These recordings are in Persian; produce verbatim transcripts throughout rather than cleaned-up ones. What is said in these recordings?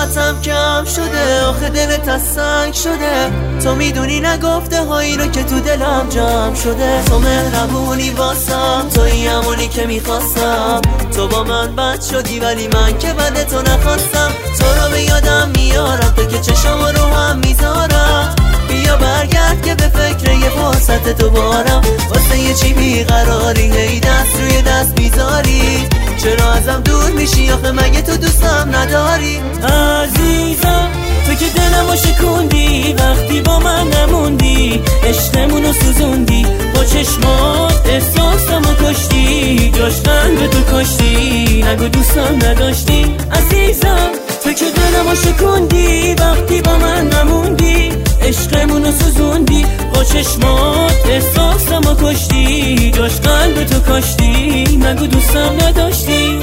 طاقتم کم شده، آخه دلت از سنگ شده. تو میدونی نگفته هایی رو که تو دلم جمع شده. تو مهربونی واسم، توی همونی که میخواستم. تو با من بد شدی ولی من که بد تو نخواستم. تو رو به یادم میارم، تو که چشم رو هم میذارم. بیا برگرد که به فکر یه فرصت تو بارم. واسه یه چی بیقراری، هی دست روی دست میذاری. چرا ازم دور میشی آخه مگه تو دوستم نداری؟ عزیزم تو که دلمو شکوندی، وقتی با من نموندی. عشقمونو سوزوندی، با چشمات احساسمو کشتی. جاش قلب تو کشتی، نگو دوستم نداشتی. عزیزم تو که دلمو شکوندی، وقتی با من نموندی. عشقمونو سوزوندی، با چشمات احساسمو کشتی. جاش قلب تو کشتی، نگو دوستم نداشتی.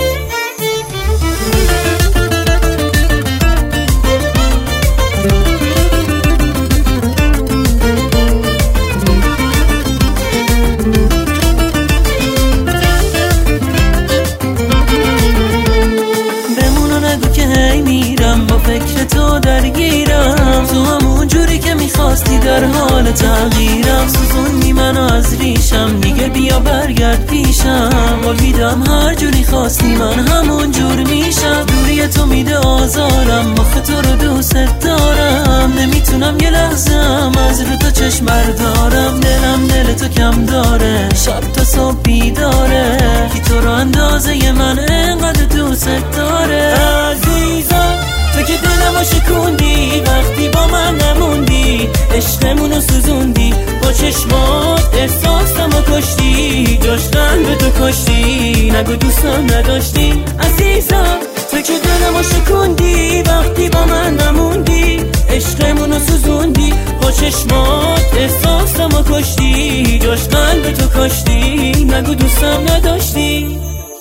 فکر تو درگیرم، تو همون جوری که میخواستی در حال تغییرم. سوزونی منو از ریشم، دیگه بیا برگرد پیشم. قولیدم هر جوری خواستی من همون جور میشم. دوری تو میده آزارم، آخه تو رو دوست دارم. نمیتونم یه لحظم از رو تو چشم بردارم. دلم دل تو کم داره، شب تا صبح بیداره. کی تو رو اندازه من انقدر دوست داره؟ عزیزم تو که دلمو شکوندی، وقتی با من نموندی. عشقمونو سوزوندی، با چشمات احساسمو کشتی. جاش قلب تو کشتی، نگو دوستم نداشتی. عزیزم تو که دلمو شکوندی، وقتی با من نموندی. عشقمونو سوزوندی، با چشمات احساسمو کشتی. جاش قلب تو کشتی، نگو دوستم نداشتی.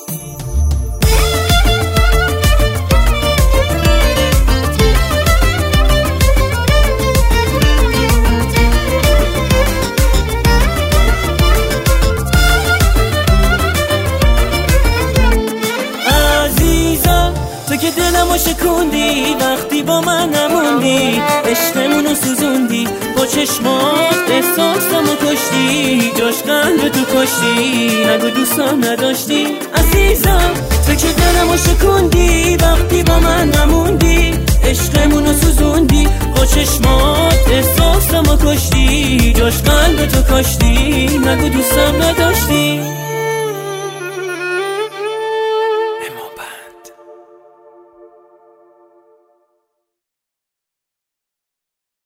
تو که دلمو شکوندی، وقتی با من نموندی. عشقمونو سوزوندی، با چشمات احساسمو کشتی. جاش قلب تو کشتی، نگو دوستم نداشتی. عزیزم تو که دلمو شکوندی، وقتی با من نموندی. عشقمونو سوزوندی، با چشمات احساسمو کشتی. جاش قلب تو کشتی، نگو دوستم نداشتی.